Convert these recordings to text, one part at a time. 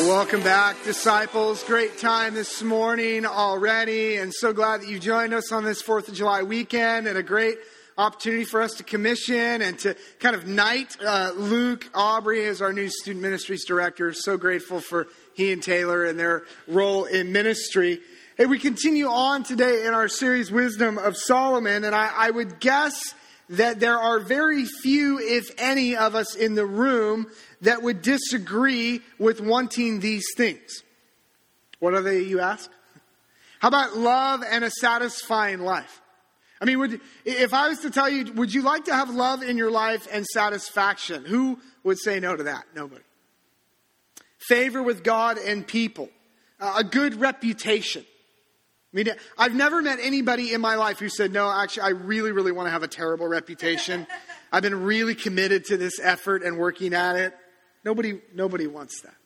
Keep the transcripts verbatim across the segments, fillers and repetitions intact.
Welcome back, disciples. Great time this morning already, and so glad that you joined us on this fourth of July weekend, and a great opportunity for us to commission and to kind of knight uh, Luke Aubrey as our new student ministries director. So grateful for he and Taylor and their role in ministry. Hey, we continue on today in our series, Wisdom of Solomon, and I, I would guess that there are very few, if any, of us in the room that would disagree with wanting these things. What are they, you ask? How about love and a satisfying life? I mean, would, if I was to tell you, would you like to have love in your life and satisfaction? Who would say no to that? Nobody. Favor with God and people. Uh, a good reputation. I mean, I've never met anybody in my life who said, no, actually, I really, really want to have a terrible reputation. I've been really committed to this effort and working at it. Nobody, nobody wants that.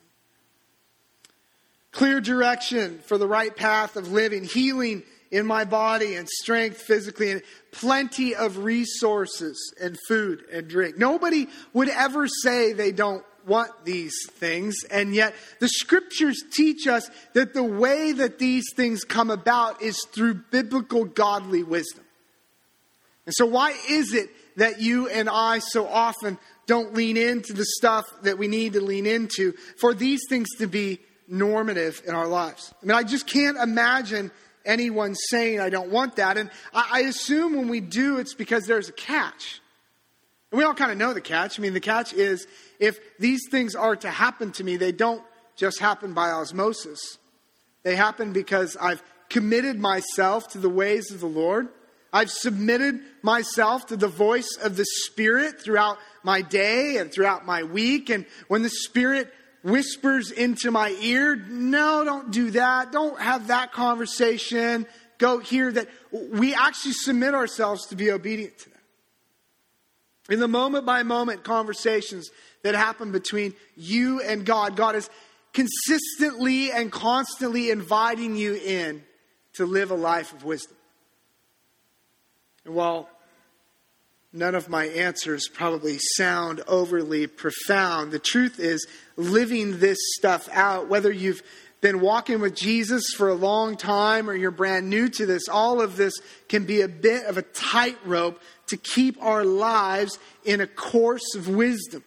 Clear direction for the right path of living, healing in my body and strength physically, and plenty of resources and food and drink. Nobody would ever say they don't want these things, and yet the scriptures teach us that the way that these things come about is through biblical godly wisdom. And so why is it that you and I so often don't lean into the stuff that we need to lean into for these things to be normative in our lives? I mean, I just can't imagine anyone saying I don't want that. And I, I assume when we do, it's because there's a catch. And we all kind of know the catch. I mean, the catch is if these things are to happen to me, they don't just happen by osmosis. They happen because I've committed myself to the ways of the Lord. I've submitted myself to the voice of the Spirit throughout my day and throughout my week. And when the Spirit whispers into my ear, no, don't do that. Don't have that conversation. Go here. That we actually submit ourselves to be obedient to that. In the moment by moment conversations that happen between you and God, God is consistently and constantly inviting you in to live a life of wisdom. And while none of my answers probably sound overly profound, the truth is living this stuff out, whether you've been walking with Jesus for a long time or you're brand new to this, all of this can be a bit of a tightrope to keep our lives in a course of wisdom.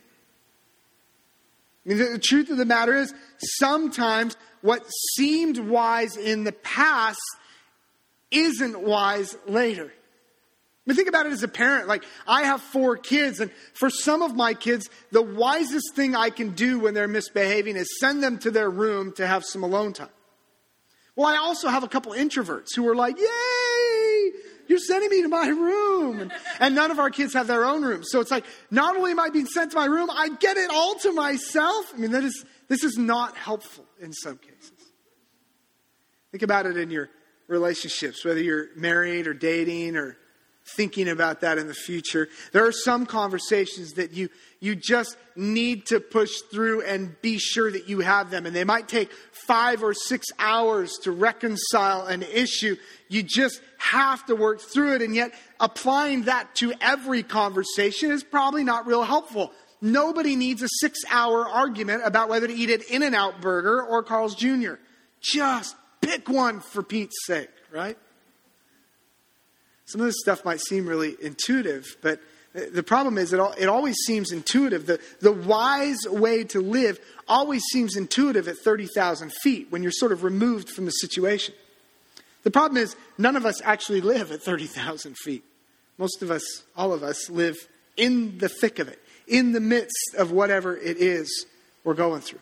I mean, the, the truth of the matter is, sometimes what seemed wise in the past isn't wise later. I mean, think about it as a parent. Like, I have four kids, and for some of my kids, the wisest thing I can do when they're misbehaving is send them to their room to have some alone time. Well, I also have a couple introverts who are like, yay, you're sending me to my room. And, and none of our kids have their own room. So it's like, not only am I being sent to my room, I get it all to myself. I mean, that is this is not helpful in some cases. Think about it in your relationships, whether you're married or dating or thinking about that in the future. There are some conversations that you you just need to push through and be sure that you have them. And they might take five or six hours to reconcile an issue. You just have to work through it. And yet applying that to every conversation is probably not real helpful. Nobody needs a six-hour argument about whether to eat an In-N-Out burger or Carl's Junior Just pick one for Pete's sake, right? Some of this stuff might seem really intuitive, but the problem is it, all, it always seems intuitive. The, the wise way to live always seems intuitive at thirty thousand feet when you're sort of removed from the situation. The problem is none of us actually live at thirty thousand feet. Most of us, all of us, live in the thick of it, in the midst of whatever it is we're going through.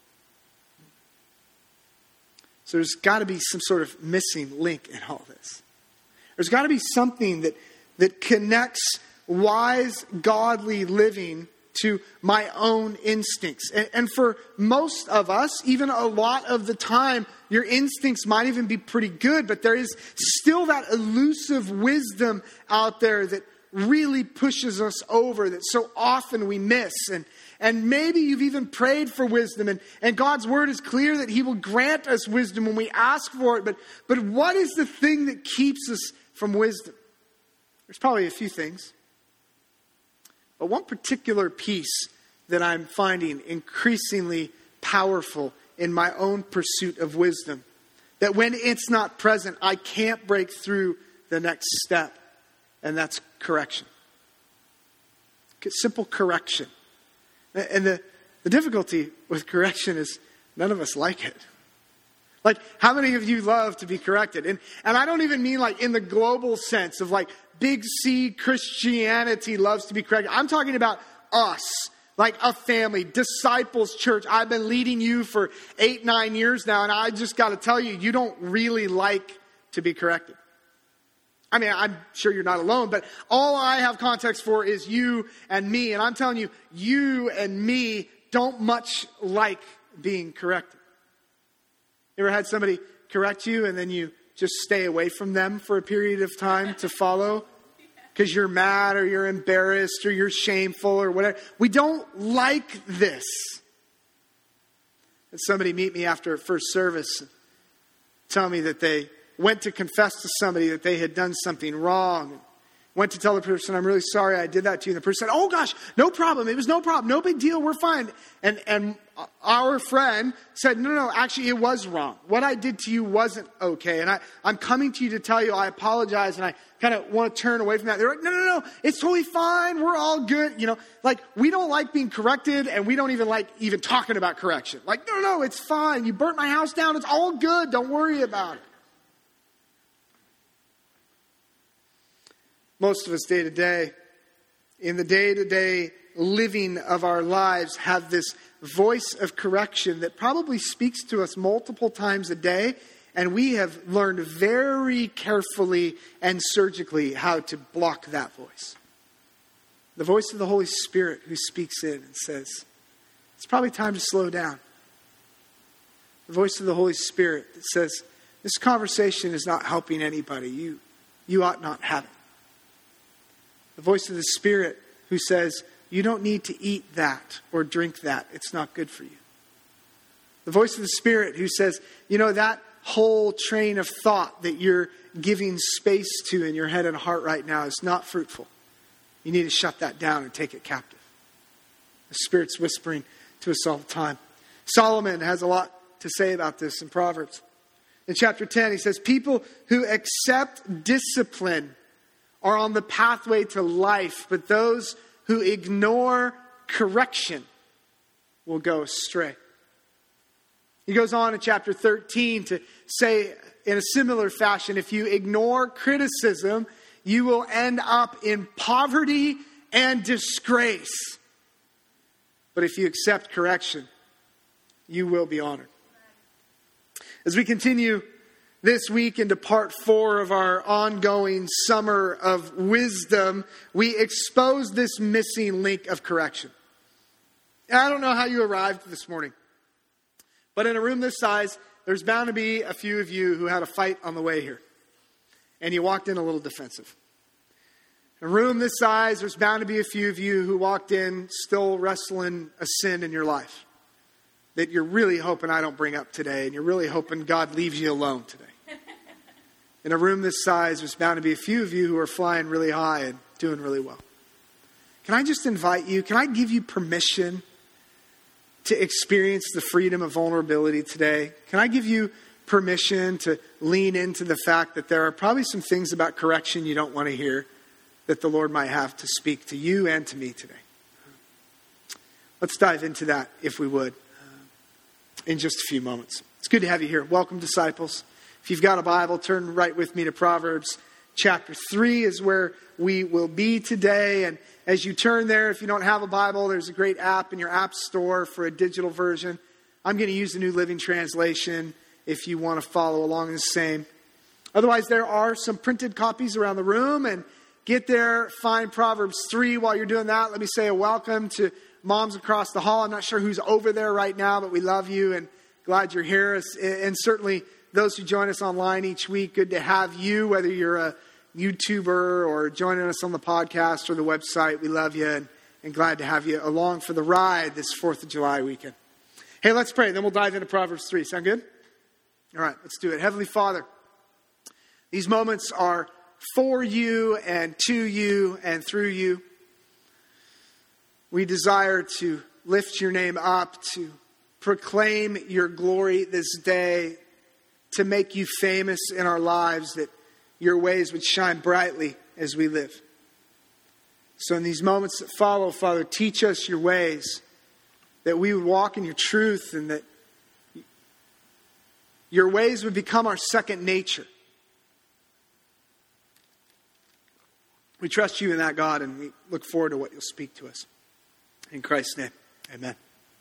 So there's got to be some sort of missing link in all this. There's got to be something that, that connects wise, godly living to my own instincts. And, and for most of us, even a lot of the time, your instincts might even be pretty good, but there is still that elusive wisdom out there that really pushes us over, that so often we miss. And, and maybe you've even prayed for wisdom, and, and God's word is clear that he will grant us wisdom when we ask for it. But, but what is the thing that keeps us from wisdom? There's probably a few things. But one particular piece that I'm finding increasingly powerful in my own pursuit of wisdom. That when it's not present, I can't break through the next step. And that's correction. Simple correction. And the, the difficulty with correction is none of us like it. Like, how many of you love to be corrected? And and I don't even mean like in the global sense of like big C Christianity loves to be corrected. I'm talking about us, like a family, disciples church. I've been leading you for eight, nine years now. And I just got to tell you, you don't really like to be corrected. I mean, I'm sure you're not alone, but all I have context for is you and me. And I'm telling you, you and me don't much like being corrected. You ever had somebody correct you and then you just stay away from them for a period of time to follow? Because you're mad or you're embarrassed or you're shameful or whatever. We don't like this. And somebody meet me after first service and tell me that they went to confess to somebody that they had done something wrong. Went to tell the person, I'm really sorry I did that to you. And the person said, oh gosh, no problem. It was no problem. No big deal. We're fine. And and our friend said, no, no, actually it was wrong. What I did to you wasn't okay. And I, I'm coming to you to tell you I apologize. And I kind of want to turn away from that. They're like, no, no, no, it's totally fine. We're all good. You know, like we don't like being corrected and we don't even like even talking about correction. Like, no, no, no, it's fine. You burnt my house down. It's all good. Don't worry about it. Most of us day to day, in the day-to-day living of our lives, have this voice of correction that probably speaks to us multiple times a day. And we have learned very carefully and surgically how to block that voice. The voice of the Holy Spirit who speaks in and says, it's probably time to slow down. The voice of the Holy Spirit that says, this conversation is not helping anybody. You, you ought not have it. The voice of the Spirit who says, you don't need to eat that or drink that. It's not good for you. The voice of the Spirit who says, you know, that whole train of thought that you're giving space to in your head and heart right now is not fruitful. You need to shut that down and take it captive. The Spirit's whispering to us all the time. Solomon has a lot to say about this in Proverbs. In chapter ten, he says, people who accept discipline are on the pathway to life, but those who ignore correction will go astray. He goes on in chapter thirteen to say in a similar fashion, if you ignore criticism, you will end up in poverty and disgrace. But if you accept correction, you will be honored. As we continue this week into part four of our ongoing summer of wisdom, we expose this missing link of correction. And I don't know how you arrived this morning, but in a room this size, there's bound to be a few of you who had a fight on the way here. And you walked in a little defensive. In a room this size, there's bound to be a few of you who walked in still wrestling a sin in your life that you're really hoping I don't bring up today, and you're really hoping God leaves you alone today. In a room this size, there's bound to be a few of you who are flying really high and doing really well. Can I just invite you, can I give you permission to experience the freedom of vulnerability today? Can I give you permission to lean into the fact that there are probably some things about correction you don't want to hear that the Lord might have to speak to you and to me today? Let's dive into that, if we would, in just a few moments. It's good to have you here. Welcome, disciples. If you've got a Bible, turn right with me to Proverbs chapter three is where we will be today. And as you turn there, if you don't have a Bible, there's a great app in your app store for a digital version. I'm going to use the New Living Translation if you want to follow along the same. Otherwise, there are some printed copies around the room. And get there, find Proverbs three. While you're doing that, let me say a welcome to moms across the hall. I'm not sure who's over there right now, but we love you and glad you're here. And certainly those who join us online each week, good to have you, whether you're a YouTuber or joining us on the podcast or the website. We love you and, and glad to have you along for the ride this fourth of July weekend. Hey, let's pray. Then we'll dive into Proverbs three. Sound good? All right, let's do it. Heavenly Father, these moments are for you and to you and through you. We desire to lift your name up, to proclaim your glory this day, to make you famous in our lives, that your ways would shine brightly as we live. So in these moments that follow, Father, teach us your ways, that we would walk in your truth, and that your ways would become our second nature. We trust you in that, God, and we look forward to what you'll speak to us. In Christ's name, amen.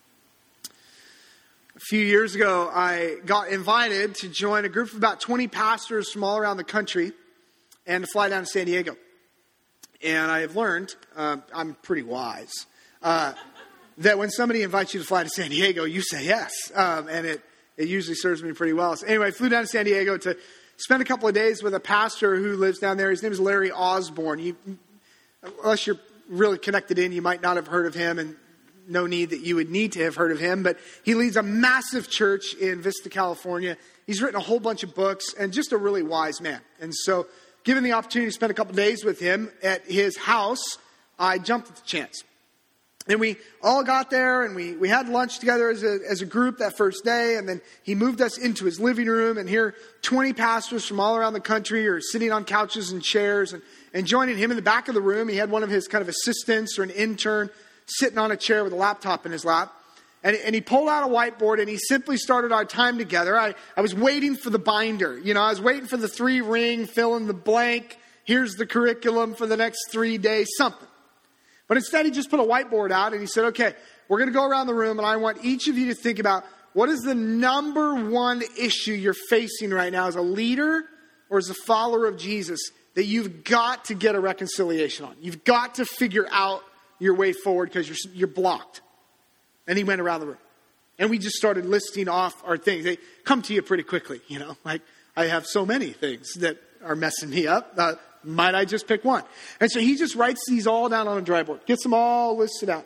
A few years ago, I got invited to join a group of about twenty pastors from all around the country and to fly down to San Diego. And I have learned, uh, I'm pretty wise, uh, that when somebody invites you to fly to San Diego, you say yes. Um, and it, it usually serves me pretty well. So anyway, I flew down to San Diego to spend a couple of days with a pastor who lives down there. His name is Larry Osborne. You, unless you're really connected in, you might not have heard of him, and no need that you would need to have heard of him. But he leads a massive church in Vista, California. He's written a whole bunch of books and just a really wise man. And so, given the opportunity to spend a couple of days with him at his house, I jumped at the chance. And we all got there, and we, we had lunch together as a, as a group that first day. And then he moved us into his living room. And here, twenty pastors from all around the country are sitting on couches and chairs. And, and joining him in the back of the room, he had one of his kind of assistants or an intern sitting on a chair with a laptop in his lap. And, and he pulled out a whiteboard, and he simply started our time together. I, I was waiting for the binder. You know, I was waiting for the three ring, fill in the blank. Here's the curriculum for the next three days, something. But instead, he just put a whiteboard out, and he said, okay, we're going to go around the room, and I want each of you to think about what is the number one issue you're facing right now as a leader or as a follower of Jesus that you've got to get a reconciliation on. You've got to figure out your way forward because you're, you're blocked. And he went around the room. And we just started listing off our things. They come to you pretty quickly, you know. Like, I have so many things that are messing me up. Uh, might I just pick one? And so he just writes these all down on a dry board. Gets them all listed out.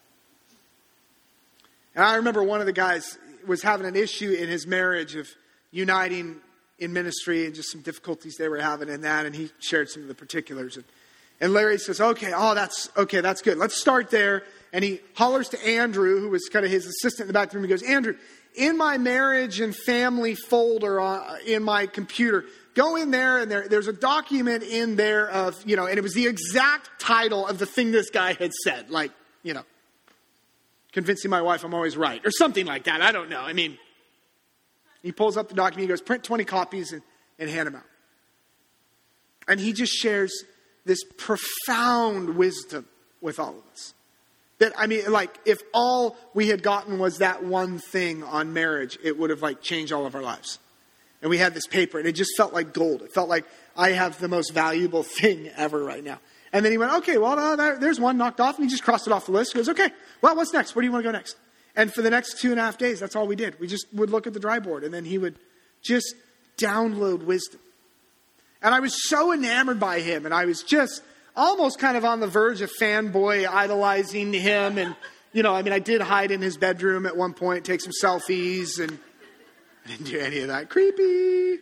And I remember one of the guys was having an issue in his marriage of uniting in ministry and just some difficulties they were having in that. And he shared some of the particulars. And, and Larry says, okay, oh, that's okay, that's good. Let's start there. And he hollers to Andrew, who was kind of his assistant in the back of the room. He goes, Andrew, in my marriage and family folder uh, in my computer, go in there, and there, there's a document in there of, you know, and it was the exact title of the thing this guy had said. Like, you know, convincing my wife I'm always right, or something like that. I don't know. I mean, he pulls up the document. He goes, print twenty copies and, and hand them out. And he just shares this profound wisdom with all of us. That, I mean, like, if all we had gotten was that one thing on marriage, it would have, like, changed all of our lives. And we had this paper, and it just felt like gold. It felt like I have the most valuable thing ever right now. And then he went, okay, well, uh, there, there's one knocked off, and he just crossed it off the list. He goes, okay, well, what's next? Where do you want to go next? And for the next two and a half days, that's all we did. We just would look at the dry board, and then he would just download wisdom. And I was so enamored by him, and I was just almost kind of on the verge of fanboy idolizing him. And, you know, I mean, I did hide in his bedroom at one point, take some selfies, and I didn't do any of that. Creepy.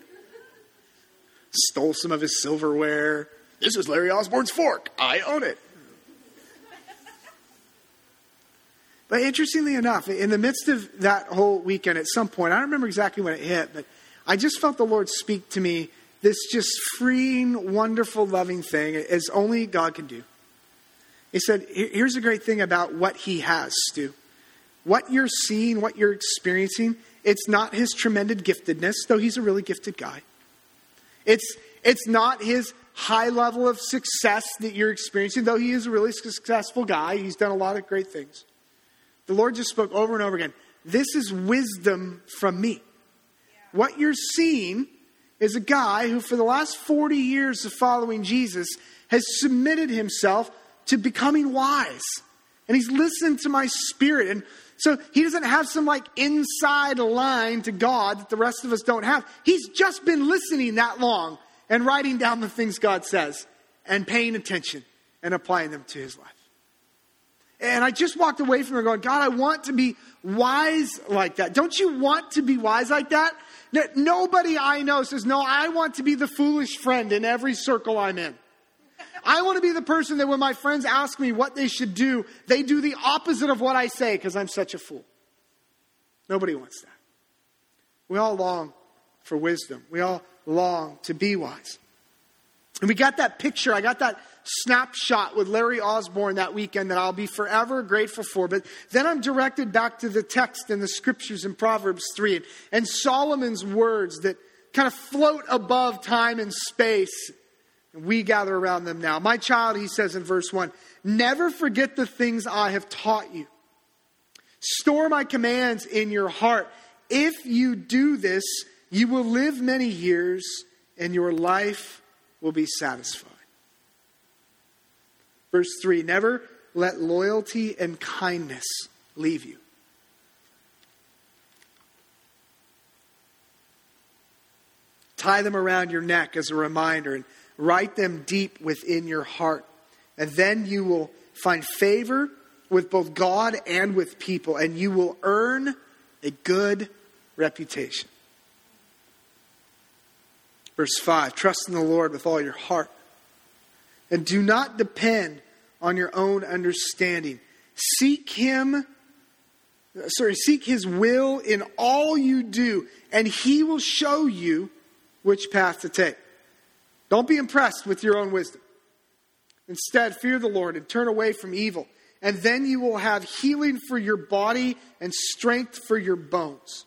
Stole some of his silverware. This is Larry Osborne's fork. I own it. But interestingly enough, in the midst of that whole weekend, at some point, I don't remember exactly when it hit, but I just felt the Lord speak to me this just freeing, wonderful, loving thing, as only God can do. He said, here's the great thing about what he has, Stu. What you're seeing, what you're experiencing, it's not his tremendous giftedness, though he's a really gifted guy. It's, it's not his high level of success that you're experiencing, though he is a really successful guy. He's done a lot of great things. The Lord just spoke over and over again. This is wisdom from me. Yeah. What you're seeing is a guy who for the last forty years of following Jesus has submitted himself to becoming wise. And he's listened to my spirit. And so he doesn't have some like inside line to God that the rest of us don't have. He's just been listening that long and writing down the things God says and paying attention and applying them to his life. And I just walked away from there going, God, I want to be wise like that. Don't you want to be wise like that? Nobody I know says, no, I want to be the foolish friend in every circle I'm in. I want to be the person that when my friends ask me what they should do, they do the opposite of what I say because I'm such a fool. Nobody wants that. We all long for wisdom. We all long to be wise. And we got that picture. I got that snapshot with Larry Osborne that weekend that I'll be forever grateful for. But then I'm directed back to the text in the scriptures in Proverbs three and, and Solomon's words that kind of float above time and space. And we gather around them now. My child, he says in verse one, never forget the things I have taught you. Store my commands in your heart. If you do this, you will live many years and your life will be satisfied. Verse three, never let loyalty and kindness leave you. Tie them around your neck as a reminder and write them deep within your heart. And then you will find favor with both God and with people, and you will earn a good reputation. Verse five, trust in the Lord with all your heart. And do not depend on your own understanding. Seek Him, sorry, seek His will in all you do, and He will show you which path to take. Don't be impressed with your own wisdom. Instead, fear the Lord and turn away from evil. And then you will have healing for your body and strength for your bones.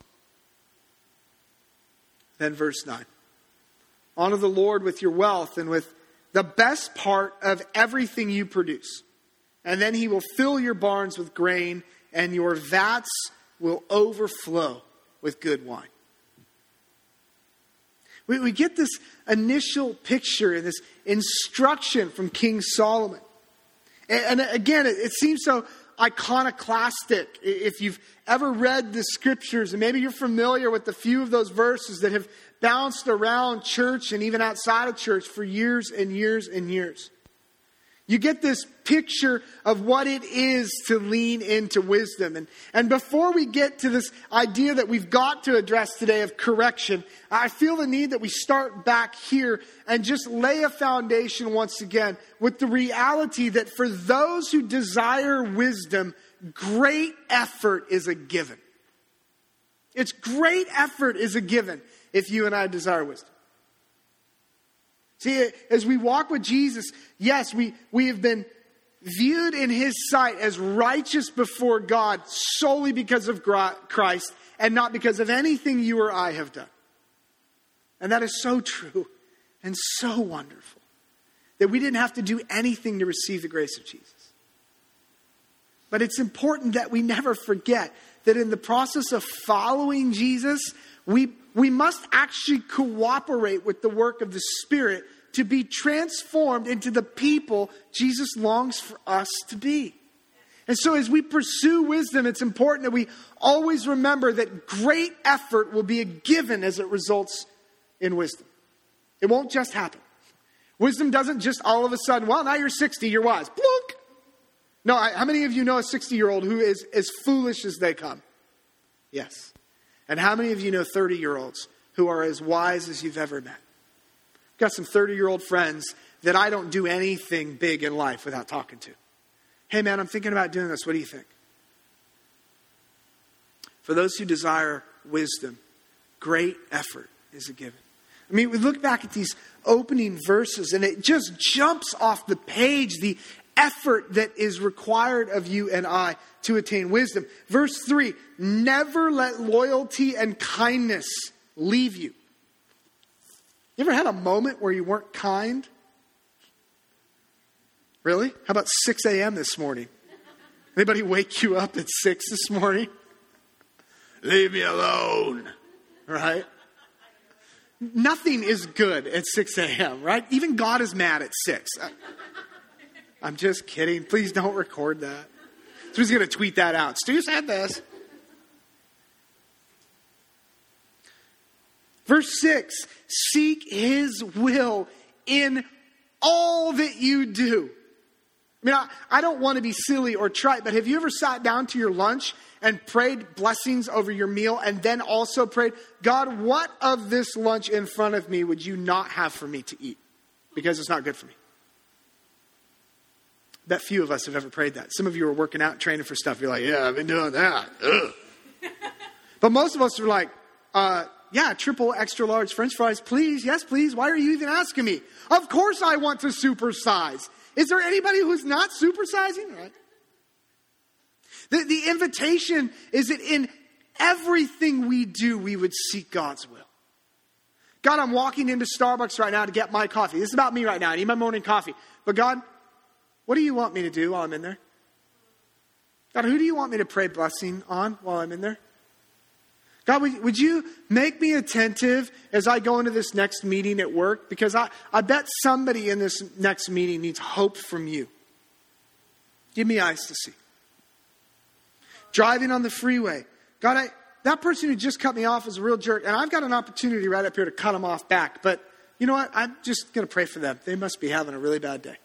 Then verse nine. Honor the Lord with your wealth and with the best part of everything you produce. And then He will fill your barns with grain and your vats will overflow with good wine. We, we get this initial picture and this instruction from King Solomon. And, and again, it, it seems so iconoclastic. If you've ever read the scriptures, and maybe you're familiar with a few of those verses that have bounced around church and even outside of church for years and years and years. You get this picture of what it is to lean into wisdom. And, and before we get to this idea that we've got to address today of correction, I feel the need that we start back here and just lay a foundation once again with the reality that for those who desire wisdom, great effort is a given. It's great effort is a given if you and I desire wisdom. See, as we walk with Jesus, yes, we, we have been viewed in His sight as righteous before God solely because of Christ and not because of anything you or I have done. And that is so true and so wonderful that we didn't have to do anything to receive the grace of Jesus. But it's important that we never forget that in the process of following Jesus, we We must actually cooperate with the work of the Spirit to be transformed into the people Jesus longs for us to be. And so as we pursue wisdom, it's important that we always remember that great effort will be a given as it results in wisdom. It won't just happen. Wisdom doesn't just all of a sudden, well, now you're sixty, you're wise. Plunk! No, I, how many of you know a sixty-year-old who is as foolish as they come? Yes. And how many of you know thirty-year-olds who are as wise as you've ever met? I've got some thirty-year-old friends that I don't do anything big in life without talking to. Hey, man, I'm thinking about doing this. What do you think? For those who desire wisdom, great effort is a given. I mean, we look back at these opening verses and it just jumps off the page, the effort that is required of you and I to attain wisdom. Verse three, never let loyalty and kindness leave you. You ever had a moment where you weren't kind? Really? How about six a.m. this morning? Anybody wake you up at six this morning? Leave me alone. Right? Nothing is good at six a.m., right? Even God is mad at six. I'm just kidding. Please don't record that. So he's going to tweet that out. Stu said this. Verse six, seek His will in all that you do. I mean, I, I don't want to be silly or trite, but have you ever sat down to your lunch and prayed blessings over your meal and then also prayed, God, what of this lunch in front of me would you not have for me to eat? Because it's not good for me. Bet few of us have ever prayed that. Some of you are working out, training for stuff. You're like, yeah, I've been doing that. Ugh. But most of us are like, uh, yeah, triple extra large French fries, please. Yes, please. Why are you even asking me? Of course I want to supersize. Is there anybody who's not supersizing? Right? The, the invitation is that in everything we do, we would seek God's will. God, I'm walking into Starbucks right now to get my coffee. This is about me right now. I need my morning coffee. But God, what do you want me to do while I'm in there? God, who do you want me to pray blessing on while I'm in there? God, would, would you make me attentive as I go into this next meeting at work? Because I, I bet somebody in this next meeting needs hope from you. Give me eyes to see. Driving on the freeway. God, I, that person who just cut me off is a real jerk. And I've got an opportunity right up here to cut them off back. But you know what? I'm just going to pray for them. They must be having a really bad day.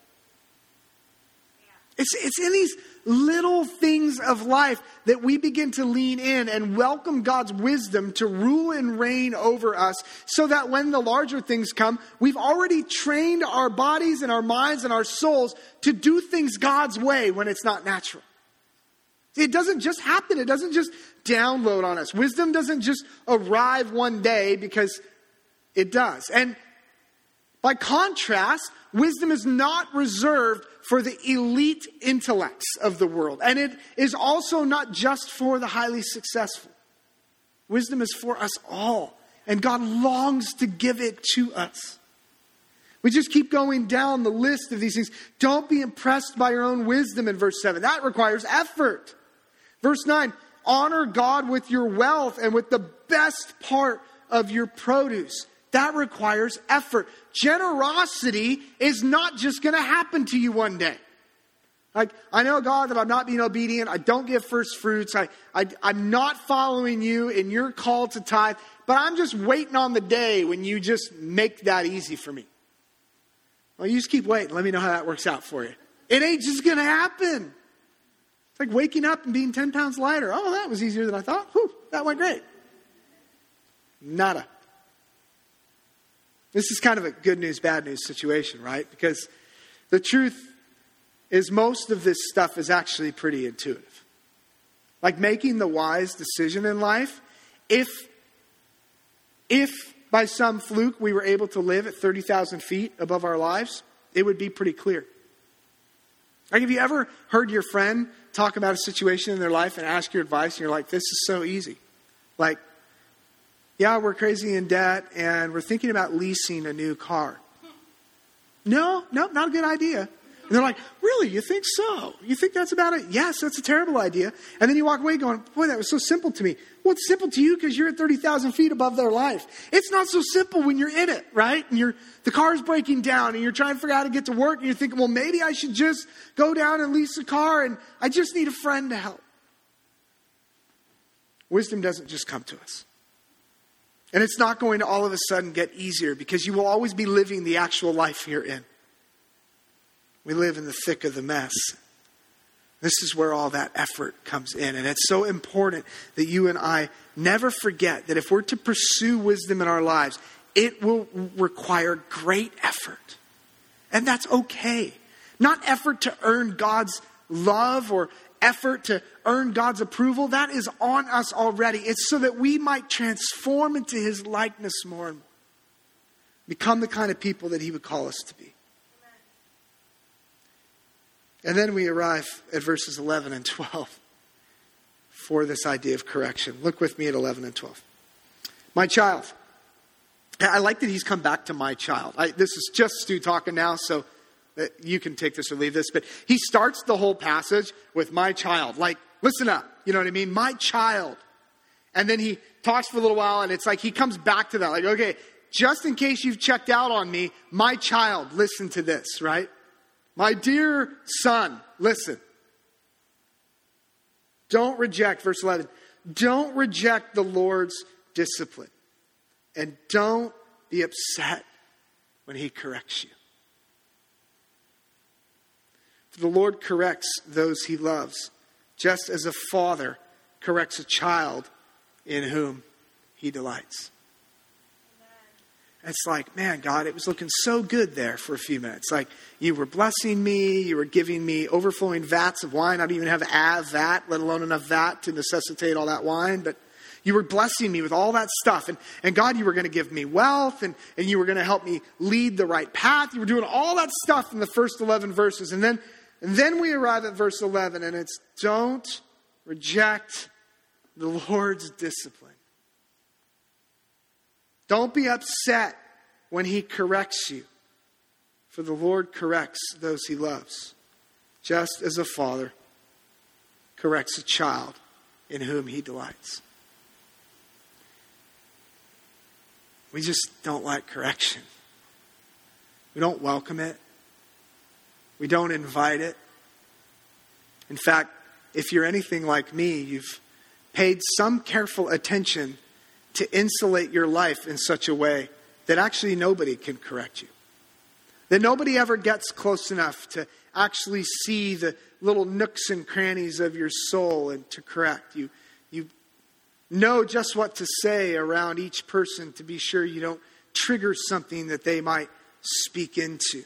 It's, it's in these little things of life that we begin to lean in and welcome God's wisdom to rule and reign over us so that when the larger things come, we've already trained our bodies and our minds and our souls to do things God's way when it's not natural. It doesn't just happen. It doesn't just download on us. Wisdom doesn't just arrive one day because it does. And by contrast, wisdom is not reserved for the elite intellects of the world. And it is also not just for the highly successful. Wisdom is for us all. And God longs to give it to us. We just keep going down the list of these things. Don't be impressed by your own wisdom in verse seven. That requires effort. Verse nine, honor God with your wealth and with the best part of your produce. That requires effort. Generosity is not just going to happen to you one day. Like, I know, God, that I'm not being obedient. I don't give first fruits. I, I, I'm not following you in your call to tithe. But I'm just waiting on the day when you just make that easy for me. Well, you just keep waiting. Let me know how that works out for you. It ain't just going to happen. It's like waking up and being ten pounds lighter. Oh, that was easier than I thought. Whew, that went great. Nada. This is kind of a good news, bad news situation, right? Because the truth is most of this stuff is actually pretty intuitive. Like making the wise decision in life. If, if by some fluke we were able to live at thirty thousand feet above our lives, it would be pretty clear. Like, have you ever heard your friend talk about a situation in their life and ask your advice and you're like, this is so easy. Like, yeah, we're crazy in debt and we're thinking about leasing a new car. No, no, not a good idea. And they're like, really? You think so? You think that's about it? Yes, that's a terrible idea. And then you walk away going, boy, that was so simple to me. Well, it's simple to you because you're at thirty thousand feet above their life. It's not so simple when you're in it, right? And you're, the car's breaking down and you're trying to figure out how to get to work and you're thinking, well, maybe I should just go down and lease a car and I just need a friend to help. Wisdom doesn't just come to us. And it's not going to all of a sudden get easier because you will always be living the actual life you're in. We live in the thick of the mess. This is where all that effort comes in. And it's so important that you and I never forget that if we're to pursue wisdom in our lives, it will require great effort. And that's okay. Not effort to earn God's love or effort to earn God's approval. That is on us already. It's so that we might transform into his likeness more and more. Become the kind of people that he would call us to be. And then we arrive at verses eleven and twelve for this idea of correction. Look with me at eleven and twelve. My child. I like that he's come back to my child. I, this is just Stu talking now, so you can take this or leave this. But he starts the whole passage with my child. Like, listen up. You know what I mean? My child. And then he talks for a little while, and it's like he comes back to that. Like, okay, just in case you've checked out on me, my child, listen to this, right? My dear son, listen. Don't reject, verse eleven, don't reject the Lord's discipline. And don't be upset when he corrects you. For the Lord corrects those he loves, just as a father corrects a child in whom he delights. It's like, man, God, it was looking so good there for a few minutes. Like, you were blessing me. You were giving me overflowing vats of wine. I don't even have a vat, let alone enough vat to necessitate all that wine. But You were blessing me with all that stuff. And, and God, you were going to give me wealth, and, and you were going to help me lead the right path. You were doing all that stuff in the first eleven verses. And then, and then we arrive at verse eleven, and it's, don't reject the Lord's discipline. Don't be upset when he corrects you, for the Lord corrects those he loves, just as a father corrects a child in whom he delights. We just don't like correction. We don't welcome it. We don't invite it. In fact, if you're anything like me, you've paid some careful attention to insulate your life in such a way that actually nobody can correct you. That nobody ever gets close enough to actually see the little nooks and crannies of your soul and to correct you. You know just what to say around each person to be sure you don't trigger something that they might speak into.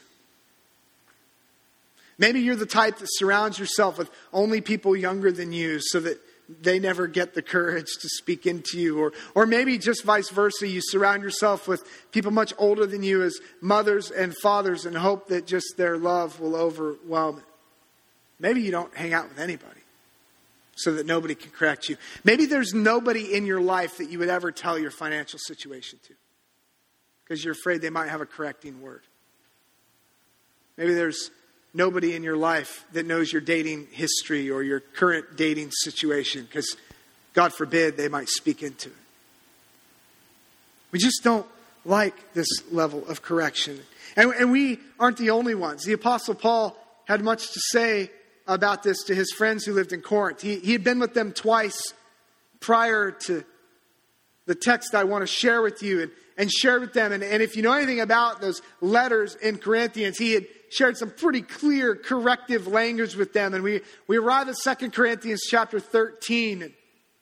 Maybe you're the type that surrounds yourself with only people younger than you so that they never get the courage to speak into you. Or, or maybe just vice versa, you surround yourself with people much older than you as mothers and fathers and hope that just their love will overwhelm it. Maybe you don't hang out with anybody so that nobody can correct you. Maybe there's nobody in your life that you would ever tell your financial situation to because you're afraid they might have a correcting word. Maybe there's nobody in your life that knows your dating history or your current dating situation because, God forbid, they might speak into it. We just don't like this level of correction. And, and we aren't the only ones. The Apostle Paul had much to say about this to his friends who lived in Corinth. He, he had been with them twice prior to the text I want to share with you and, and shared with them. And, and if you know anything about those letters in Corinthians, he had shared some pretty clear corrective language with them. And we, we arrive at Second Corinthians chapter thirteen.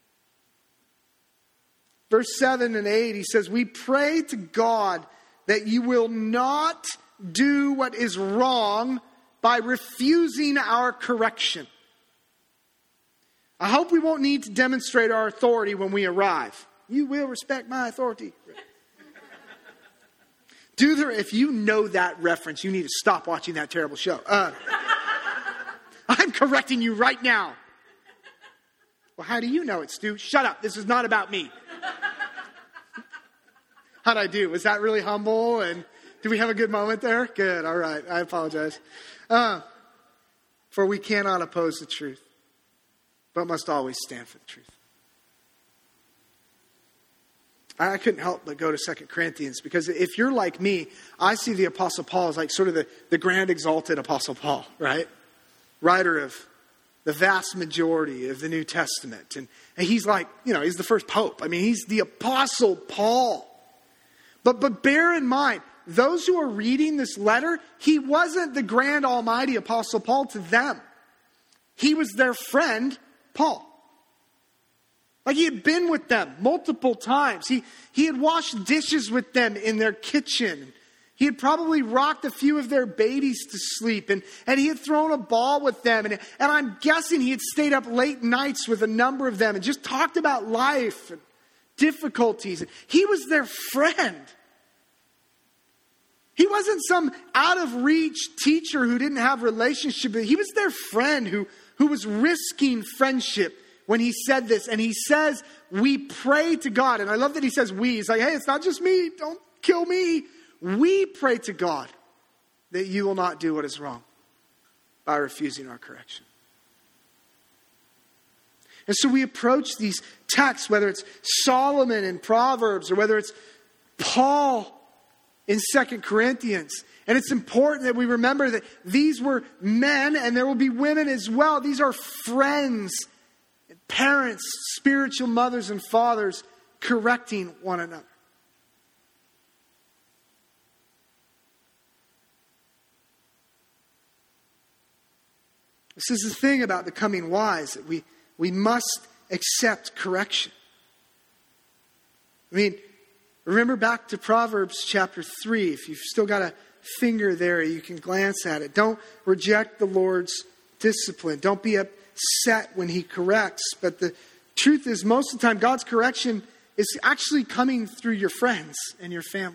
Verse seven and eight, he says, we pray to God that you will not do what is wrong by refusing our correction. I hope we won't need to demonstrate our authority when we arrive. You will respect my authority. Do there, if you know that reference, you need to stop watching that terrible show. Uh, I'm correcting you right now. Well, how do you know it, Stu? Shut up. This is not about me. How'd I do? Was that really humble? And did we have a good moment there? Good. All right. I apologize. Uh, for we cannot oppose the truth, but must always stand for the truth. I couldn't help but go to Second Corinthians because if you're like me, I see the Apostle Paul as like sort of the, the grand exalted Apostle Paul, right? Writer of the vast majority of the New Testament. And, and he's like, you know, he's the first pope. I mean, he's the Apostle Paul. But, but bear in mind, those who are reading this letter, he wasn't the grand almighty Apostle Paul to them. He was their friend, Paul. Like he had been with them multiple times. He, he had washed dishes with them in their kitchen. He had probably rocked a few of their babies to sleep. And, and he had thrown a ball with them. And, and I'm guessing he had stayed up late nights with a number of them and just talked about life and difficulties. He was their friend. He wasn't some out of reach teacher who didn't have a relationship. He was their friend who, who was risking friendship when he said this. And he says, we pray to God. And I love that he says we. He's like, hey, it's not just me. Don't kill me. We pray to God that you will not do what is wrong by refusing our correction. And so we approach these texts, whether it's Solomon in Proverbs or whether it's Paul in Second Corinthians. And it's important that we remember that these were men and there will be women as well. These are friends, parents, spiritual mothers and fathers correcting one another. This is the thing about becoming wise, that we, we must accept correction. I mean, remember back to Proverbs chapter three. If you've still got a finger there, you can glance at it. Don't reject the Lord's discipline. Don't be upset when he corrects. But the truth is, most of the time, God's correction is actually coming through your friends and your family.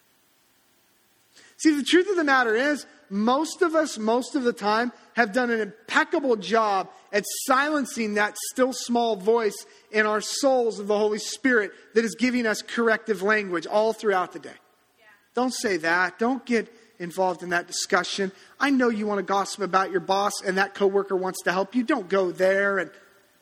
See, the truth of the matter is, most of us, most of the time, have done an impeccable job at silencing that still small voice in our souls of the Holy Spirit that is giving us corrective language all throughout the day. Yeah. Don't say that. Don't get involved in that discussion. I know you want to gossip about your boss and that coworker wants to help you. Don't go there. And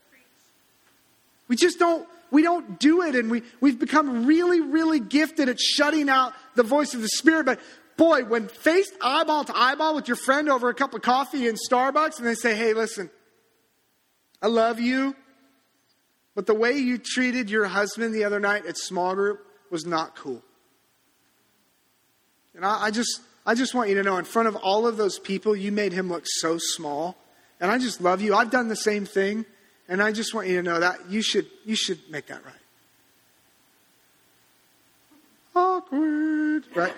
we just don't, we don't do it. And we, we've become really, really gifted at shutting out the voice of the Spirit. But boy, when faced eyeball to eyeball with your friend over a cup of coffee in Starbucks and they say, hey, listen, I love you, but the way you treated your husband the other night at small group was not cool. And I, I just I just want you to know, in front of all of those people, you made him look so small. And I just love you. I've done the same thing. And I just want you to know that you should you should make that right. Awkward. Right?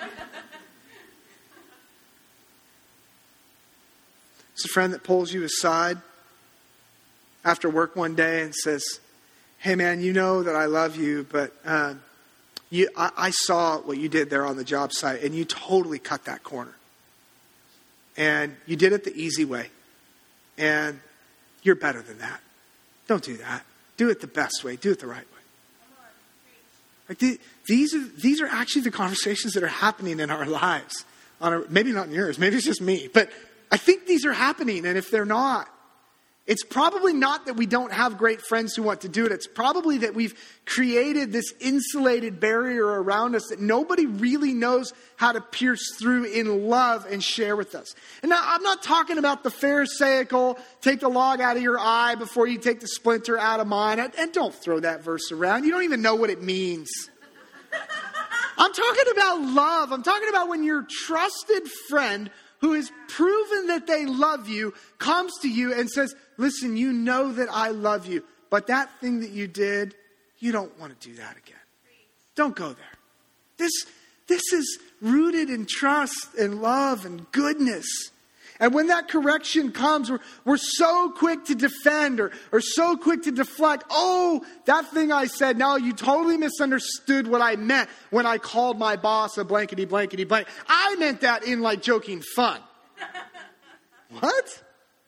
It's a friend that pulls you aside after work one day and says, hey man, you know that I love you, but um, you, I, I saw what you did there on the job site and you totally cut that corner. And you did it the easy way. And you're better than that. Don't do that. Do it the best way. Do it the right way. Like the, these are these are actually the conversations that are happening in our lives. On a, maybe not in yours. Maybe it's just me. But I think these are happening. And if they're not, it's probably not that we don't have great friends who want to do it. It's probably that we've created this insulated barrier around us that nobody really knows how to pierce through in love and share with us. And now I'm not talking about the Pharisaical, take the log out of your eye before you take the splinter out of mine. And don't throw that verse around. You don't even know what it means. I'm talking about love. I'm talking about when your trusted friend who has proven that they love you comes to you and says, listen, you know that I love you, but that thing that you did, you don't want to do that again. Don't go there. This, this is rooted in trust and love and goodness. And when that correction comes, we're, we're so quick to defend or, or so quick to deflect. Oh, that thing I said, no, you totally misunderstood what I meant when I called my boss a blankety blankety blank. I meant that in like joking fun. What?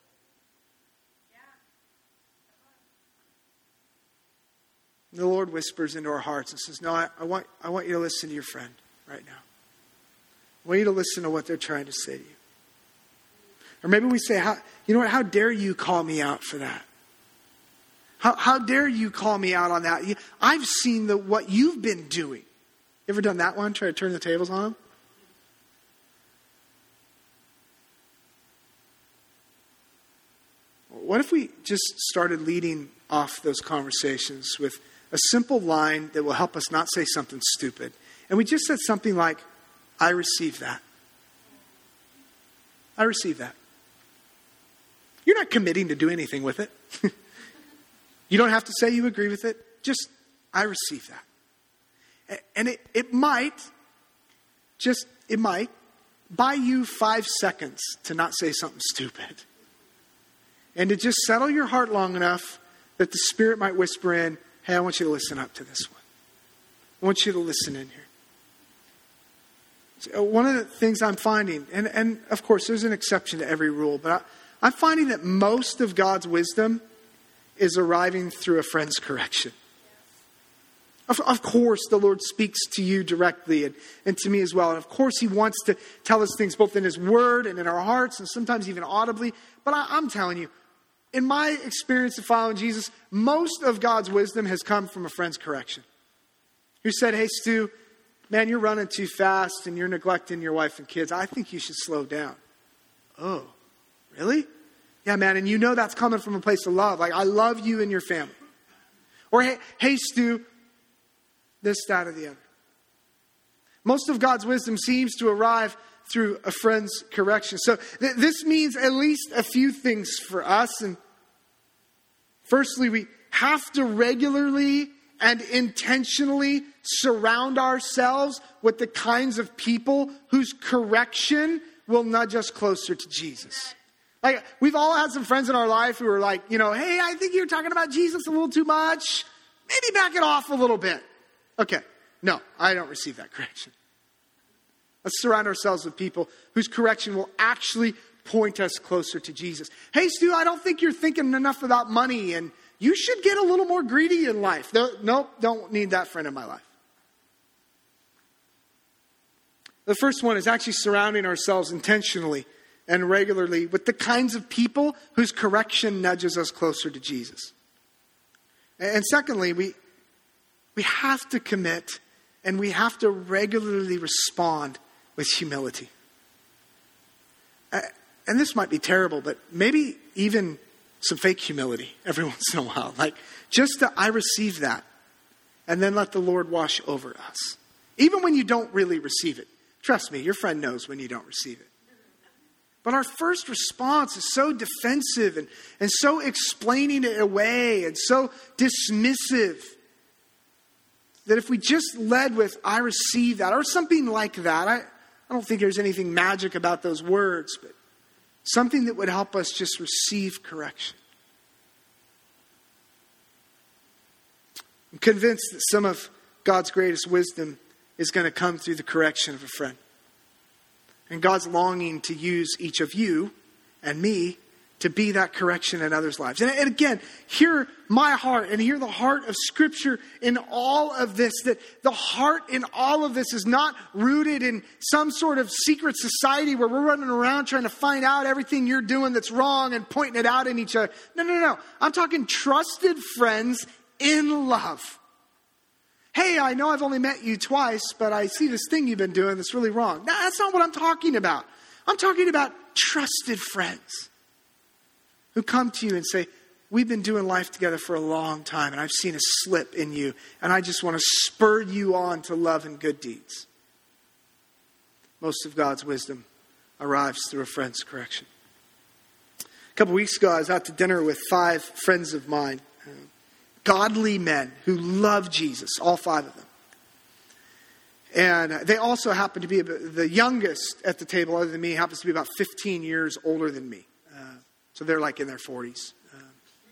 The Lord whispers into our hearts and says, no, I, I want I want you to listen to your friend right now. I want you to listen to what they're trying to say to you. Or maybe we say, how, you know what, how dare you call me out for that? How, how dare you call me out on that? I've seen the what you've been doing. You ever done that one? Try to turn the tables on them? What if we just started leading off those conversations with a simple line that will help us not say something stupid? And we just said something like, I receive that. I receive that. You're not committing to do anything with it. You don't have to say you agree with it. Just, I receive that. And it, it might, just, it might buy you five seconds to not say something stupid. And to just settle your heart long enough that the Spirit might whisper in, hey, I want you to listen up to this one. I want you to listen in here. So one of the things I'm finding, and, and of course there's an exception to every rule, but I, I'm finding that most of God's wisdom is arriving through a friend's correction. Of, of course, the Lord speaks to you directly and, and to me as well. And of course, He wants to tell us things both in His Word and in our hearts and sometimes even audibly. But I, I'm telling you, in my experience of following Jesus, most of God's wisdom has come from a friend's correction. Who said, hey, Stu, man, you're running too fast and you're neglecting your wife and kids. I think you should slow down. Oh, really? Yeah, man, and you know that's coming from a place of love. Like, I love you and your family. Or, hey, hey Stu, this, that, or the other. Most of God's wisdom seems to arrive through a friend's correction. So th- this means at least a few things for us. And firstly, we have to regularly and intentionally surround ourselves with the kinds of people whose correction will nudge us closer to Jesus. Like, we've all had some friends in our life who are like, you know, hey, I think you're talking about Jesus a little too much. Maybe back it off a little bit. Okay. No, I don't receive that correction. Let's surround ourselves with people whose correction will actually point us closer to Jesus. Hey, Stu, I don't think you're thinking enough about money, and you should get a little more greedy in life. No, nope, don't need that friend in my life. The first one is actually surrounding ourselves intentionally and regularly with the kinds of people whose correction nudges us closer to Jesus. And secondly, we, we have to commit and we have to regularly respond with humility. And this might be terrible, but maybe even some fake humility every once in a while. Like, just that I receive that, and then let the Lord wash over us. Even when you don't really receive it. Trust me, your friend knows when you don't receive it. But our first response is so defensive and, and so explaining it away and so dismissive that if we just led with, I receive that, or something like that, I, I don't think there's anything magic about those words, but something that would help us just receive correction. I'm convinced that some of God's greatest wisdom is going to come through the correction of a friend. And God's longing to use each of you and me to be that correction in others' lives. And, and again, hear my heart and hear the heart of Scripture in all of this. That the heart in all of this is not rooted in some sort of secret society where we're running around trying to find out everything you're doing that's wrong and pointing it out in each other. No, no, no. I'm talking trusted friends in love. Hey, I know I've only met you twice, but I see this thing you've been doing that's really wrong. No, that's not what I'm talking about. I'm talking about trusted friends who come to you and say, we've been doing life together for a long time, and I've seen a slip in you, and I just want to spur you on to love and good deeds. Most of God's wisdom arrives through a friend's correction. A couple weeks ago, I was out to dinner with five friends of mine. Godly men who love Jesus, all five of them. And they also happen to be, the youngest at the table other than me happens to be about fifteen years older than me. Uh, so they're like in their forties. Uh,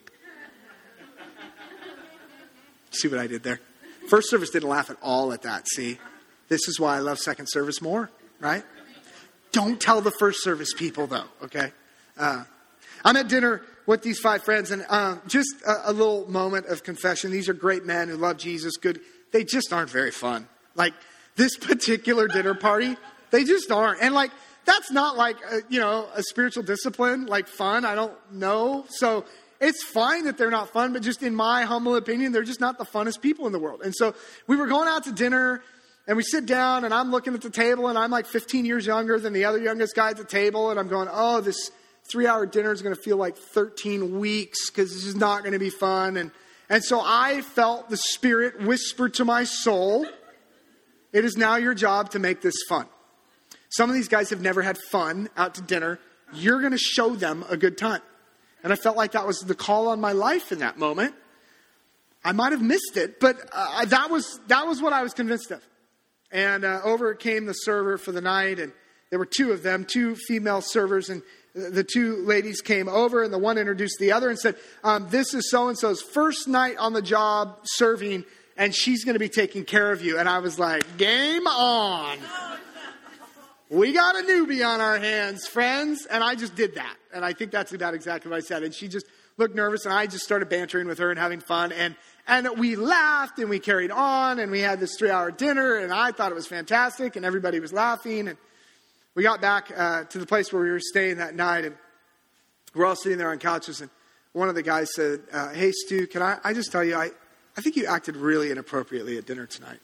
see what I did there? First service didn't laugh at all at that, see? This is why I love second service more, right? Don't tell the first service people though, okay? Uh, I'm at dinner with these five friends, and um, just a, a little moment of confession. These are great men who love Jesus. Good. They just aren't very fun. Like, this particular dinner party, they just aren't. And like, that's not like, a, you know, a spiritual discipline, like fun. I don't know. So it's fine that they're not fun, but just in my humble opinion, they're just not the funnest people in the world. And so we were going out to dinner, and we sit down, and I'm looking at the table, and I'm like fifteen years younger than the other youngest guy at the table, and I'm going, oh, this three-hour dinner is going to feel like thirteen weeks because this is not going to be fun. And, and so I felt the Spirit whisper to my soul, it is now your job to make this fun. Some of these guys have never had fun out to dinner. You're going to show them a good time. And I felt like that was the call on my life in that moment. I might have missed it, but uh, that was that was what I was convinced of. And uh, over came the server for the night, and there were two of them, two female servers, and the two ladies came over, and the one introduced the other and said, um, this is so-and-so's first night on the job serving, and she's going to be taking care of you. And I was like, game on. We got a newbie on our hands, friends. And I just did that. And I think that's about exactly what I said. And she just looked nervous, and I just started bantering with her and having fun. And, and we laughed, and we carried on, and we had this three-hour dinner, and I thought it was fantastic, and everybody was laughing. And we got back uh, to the place where we were staying that night, and we're all sitting there on couches, and one of the guys said, uh, hey, Stu, can I, I just tell you, I, I think you acted really inappropriately at dinner tonight.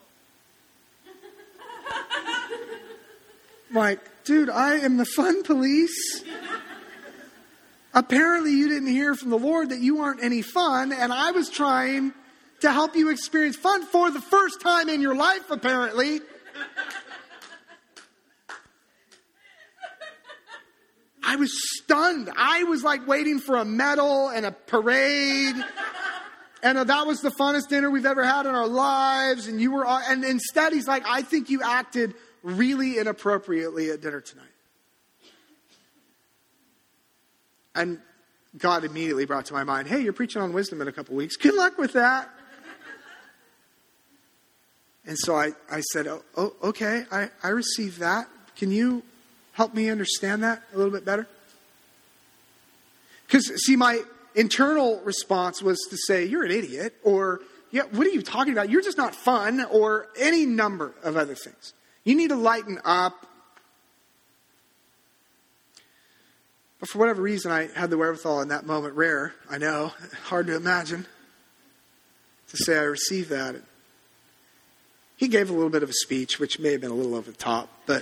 I'm like, dude, I am the fun police. Apparently you didn't hear from the Lord that you aren't any fun, and I was trying to help you experience fun for the first time in your life, apparently. I was stunned. I was like waiting for a medal and a parade. And that was the funnest dinner we've ever had in our lives. And you were, and instead he's like, I think you acted really inappropriately at dinner tonight. And God immediately brought to my mind, hey, you're preaching on wisdom in a couple weeks. Good luck with that. And so I, I said, oh, oh okay, I, I received that. Can you help me understand that a little bit better? Because, see, my internal response was to say, you're an idiot, or, yeah, what are you talking about? You're just not fun, or any number of other things. You need to lighten up. But for whatever reason, I had the wherewithal in that moment, rare, I know, hard to imagine, to say I received that. He gave a little bit of a speech, which may have been a little over the top, but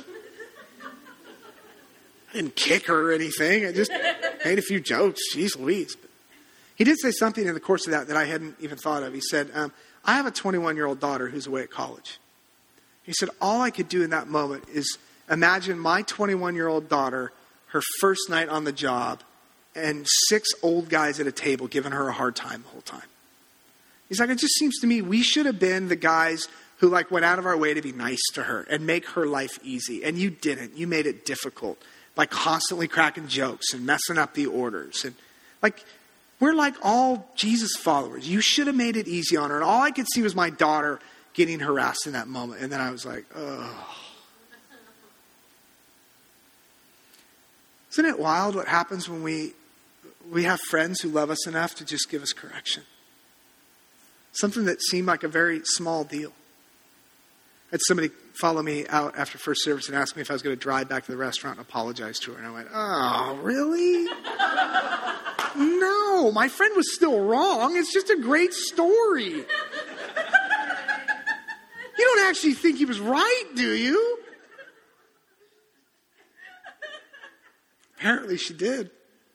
I didn't kick her or anything. I just made a few jokes. Jeez Louise. But he did say something in the course of that that I hadn't even thought of. He said, um, I have a twenty-one-year-old daughter who's away at college. He said, all I could do in that moment is imagine my twenty-one-year-old daughter, her first night on the job, and six old guys at a table giving her a hard time the whole time. He's like, it just seems to me we should have been the guys who like went out of our way to be nice to her and make her life easy. And you didn't. You made it difficult by constantly cracking jokes and messing up the orders. And like, we're like all Jesus followers. You should have made it easy on her. And all I could see was my daughter getting harassed in that moment. And then I was like, oh. Isn't it wild what happens when we we have friends who love us enough to just give us correction? Something that seemed like a very small deal. I had somebody follow me out after first service and ask me if I was going to drive back to the restaurant and apologize to her. And I went, oh, really? No, my friend was still wrong. It's just a great story. You don't actually think he was right, do you? Apparently she did.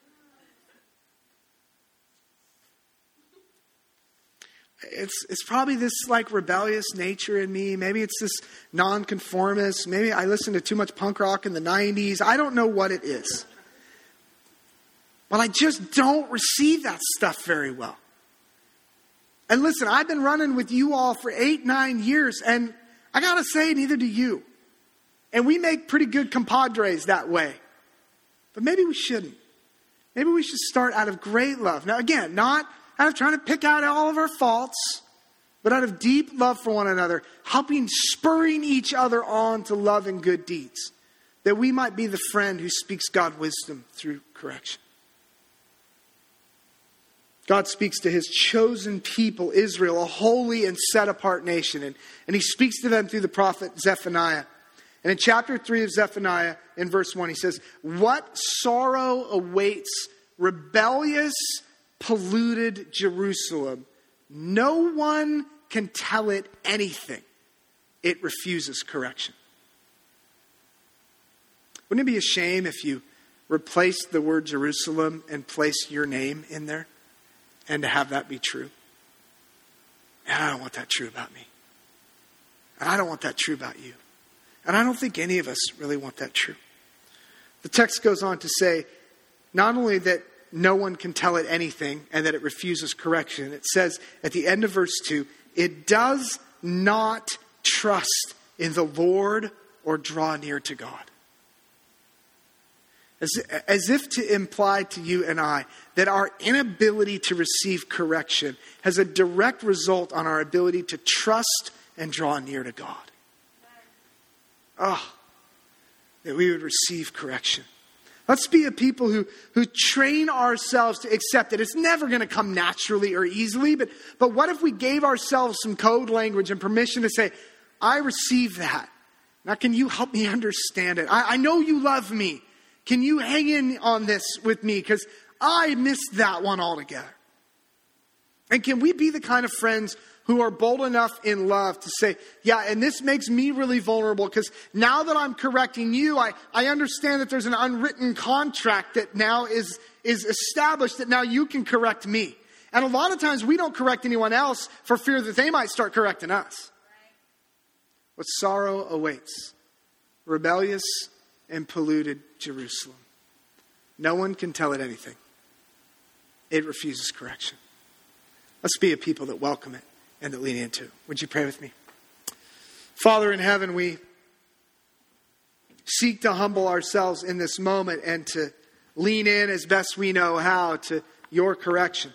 It's it's probably this like rebellious nature in me. Maybe it's this nonconformist. Maybe I listened to too much punk rock in the nineties. I don't know what it is. But I just don't receive that stuff very well. And listen, I've been running with you all for eight, nine years. And I got to say, neither do you. And we make pretty good compadres that way. But maybe we shouldn't. Maybe we should start out of great love. Now, again, not out of trying to pick out all of our faults, but out of deep love for one another, helping, spurring each other on to love and good deeds, that we might be the friend who speaks God wisdom through correction. God speaks to his chosen people, Israel, a holy and set-apart nation, and, and he speaks to them through the prophet Zephaniah. And in chapter three of Zephaniah, in verse one, he says, what sorrow awaits rebellious, polluted Jerusalem. No one can tell it anything. It refuses correction. Wouldn't it be a shame if you replaced the word Jerusalem and placed your name in there and to have that be true? And I don't want that true about me. And I don't want that true about you. And I don't think any of us really want that true. The text goes on to say, not only that no one can tell it anything and that it refuses correction, it says at the end of verse two, it does not trust in the Lord or draw near to God. As, as if to imply to you and I that our inability to receive correction has a direct result on our ability to trust and draw near to God. Oh, that we would receive correction. Let's be a people who, who train ourselves to accept it. It's never going to come naturally or easily, but, but what if we gave ourselves some code language and permission to say, I receive that. Now, can you help me understand it? I, I know you love me. Can you hang in on this with me? Because I missed that one altogether. And can we be the kind of friends who are bold enough in love to say, yeah, and this makes me really vulnerable because now that I'm correcting you, I, I understand that there's an unwritten contract that now is, is established that now you can correct me. And a lot of times we don't correct anyone else for fear that they might start correcting us. What sorrow awaits. Rebellious and polluted Jerusalem. No one can tell it anything. It refuses correction. Let's be a people that welcome it and that lean into it. Would you pray with me? Father in heaven, we seek to humble ourselves in this moment and to lean in as best we know how to your correction.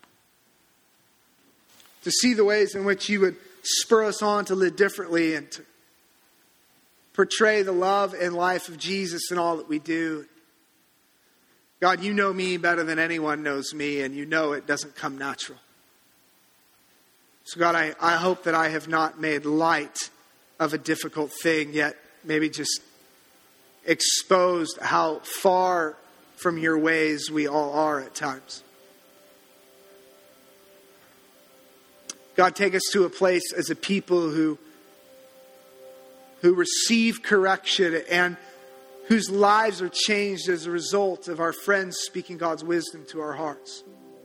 To see the ways in which you would spur us on to live differently and to portray the love and life of Jesus in all that we do. God, you know me better than anyone knows me, and you know it doesn't come natural. So God, I, I hope that I have not made light of a difficult thing, yet maybe just exposed how far from your ways we all are at times. God, take us to a place as a people who, who receive correction and whose lives are changed as a result of our friends speaking God's wisdom to our hearts.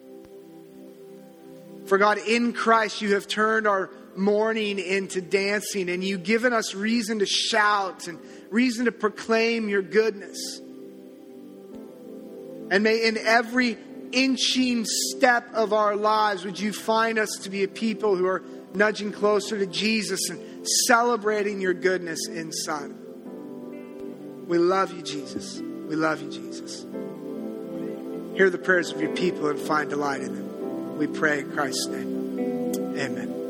For God, in Christ, you have turned our mourning into dancing, and you've given us reason to shout and reason to proclaim your goodness. And may in every inching step of our lives, would you find us to be a people who are nudging closer to Jesus and celebrating your goodness inside. We love you, Jesus. We love you, Jesus. Hear the prayers of your people and find delight in them. We pray in Christ's name. Amen.